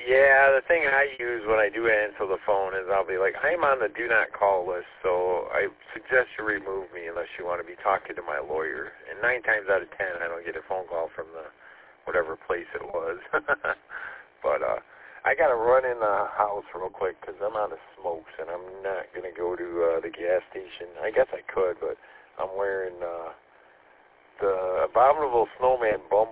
Yeah, the thing I use when I do answer the phone is I'll be like, I'm on the do not call list, so I suggest you remove me unless you want to be talking to my lawyer. And 9 times out of 10, I don't get a phone call from the whatever place it was. But I got to run in the house real quick because I'm out of smokes, and I'm not going to go to the gas station. I guess I could, but I'm wearing the Abominable Snowman bumper